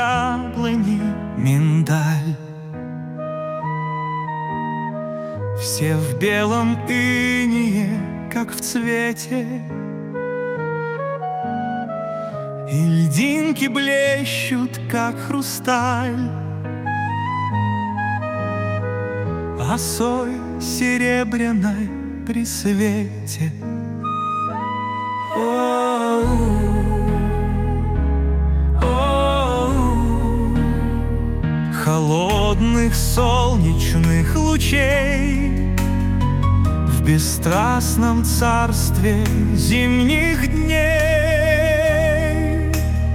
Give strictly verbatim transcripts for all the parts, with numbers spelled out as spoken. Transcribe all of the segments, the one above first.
яблони миндаль. Все в белом инее, как в цвете, и льдинки блещут, как хрусталь, осой серебряной при свете. Холодных солнечных лучей в бесстрастном царстве зимних дней,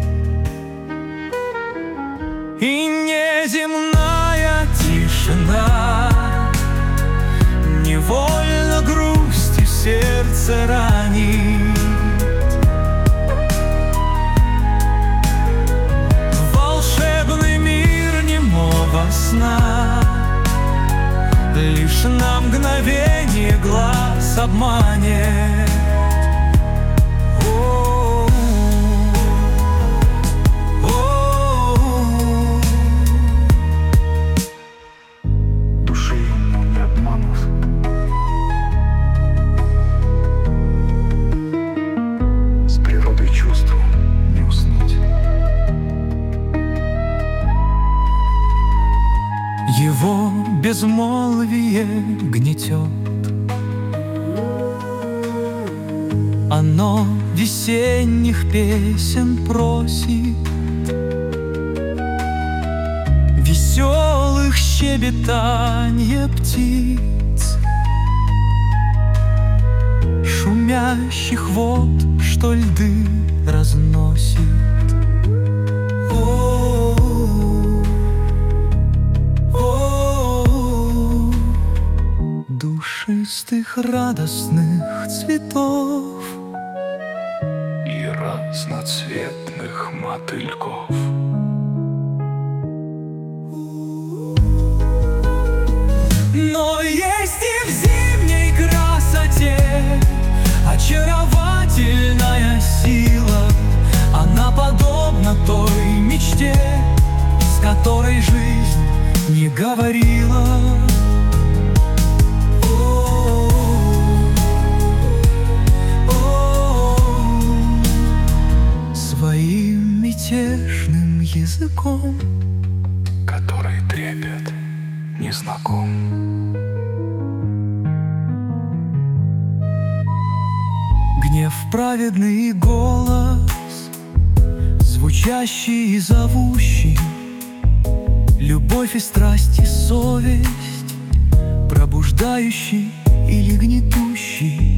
и неземная тишина невольно грустью сердце ранит. Сна лишь на мгновение глаз обманет. О -о -о -о. Души ему не обманут. С природой чувств не уснуть. Его безмолвие гнетет, оно весенних песен просит, веселых щебетанье птиц, шумящих вод, что льды разносит. Душистых радостных цветов и разноцветных мотыльков. Но есть и в зимней красоте очаровательная сила. Она подобна той мечте, с которой жизнь не говорила. Своим мятежным языком, который трепет незнаком. Гнев праведный и голос, звучащий и зовущий, любовь и страсть и совесть, пробуждающий или гнетущий.